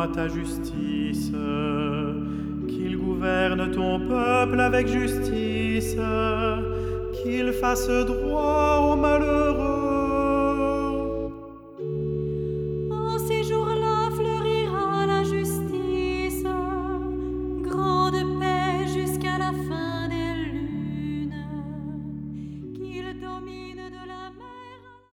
ta justice, qu'il gouverne ton peuple avec justice, qu'il fasse droit aux malheureux